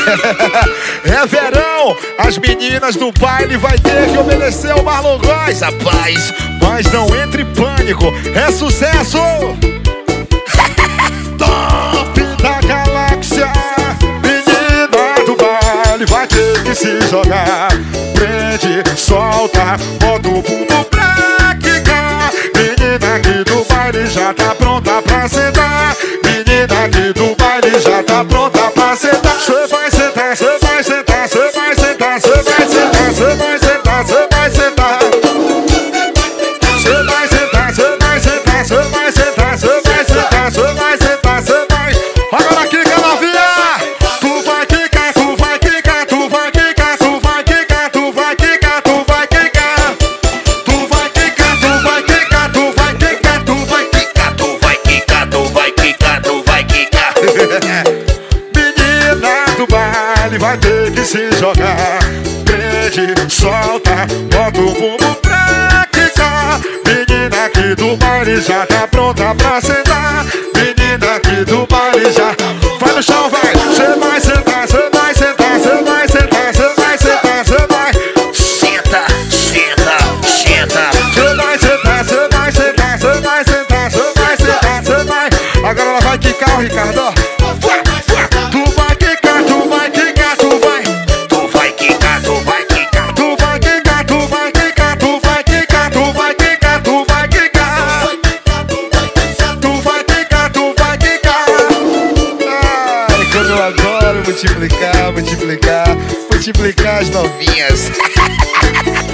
É verão, as meninas do baile vai ter que obedecer ao Marlon Góes, rapaz. Mas não entre em pânico, é sucesso. Top da galáxia, menina do baile vai ter que se jogar. Prende, solta, bota o bumbum pra quicar. Menina aqui do baile já tá pronta pra sentar. Menina aqui do baile já tá pronta pra sentar. Cê vai sentar, cê vai sentar, cê vai sentar, cê vai sentar, cê vai sentar, cê vai sentar. Cê vai sentar, cê vai sentar, cê vai sentar, cê vai sentar, cê vai sentar, cê vai. Agora quica, novinha. Tu vai quicar, tu vai quicar, tu vai quicar, tu vai quicar, tu vai quicar, tu vai quicar. Tu vai quicar, tu vai quicar, tu vai quicar, tu vai quicar, tu vai quicar, tu vai quicar, tu vai quicar. Menina do baile vai ter que se jogar. Prende, solta, bota o bumbum pra quicar. Menina aqui do baile já tá pronta pra sentar. Menina aqui do baile já. Vai no chão, vai. Cê vai sentar, cê vai sentar, cê vai sentar, cê vai sentar, cê vai. Senta, senta, senta. Cê vai sentar, cê vai sentar, cê vai sentar, cê vai sentar, cê vai. Agora ela vai quicar o Ricardo. Tu vai quicar, tu vai quicar, tu vai. Tu vai quicar, tu vai quicar. Tu vai quicar, tu vai quicar, tu vai quicar, tu vai quicar, tu vai quicar. Tu vai quicar, tu vai quicar. Ai, quando eu adoro multiplicar, multiplicar, multiplicar as novinhas.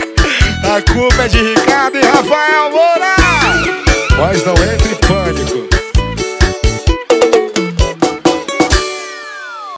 A culpa é de Ricardo e Rafael Moura. Mas não entre em pânico.